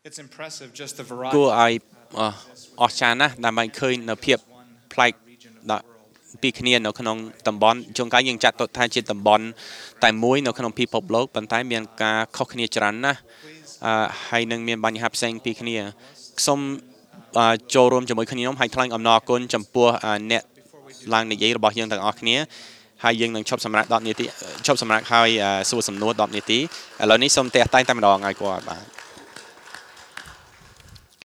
គួរឲ្យអស្ចារ្យណាស់ដើម្បីឃើញនៅភាពប្លែកពីគ្នានៅក្នុងតំបន់ជួនកាលយើងចាត់ទុកថាជាតំបន់តែមួយនៅក្នុងពិភពលោកប៉ុន្តែមានការខុសគ្នាច្រើនណាស់ហើយនឹងមានបញ្ហាផ្សេងពីគ្នាសូមចូលរួមជាមួយគ្នាខ្ញុំហើយថ្លែងអំណរគុណចំពោះអ្នកឡើងនិយាយរបស់យើងទាំងអស់គ្នាហើយយើងនឹងឈប់សម្រាប់10នាទីឈប់សម្រាប់ហើយសួរសំណួរ10នាទីឥឡូវនេះសូមតែម្ដងឲ្យគាត់បាទ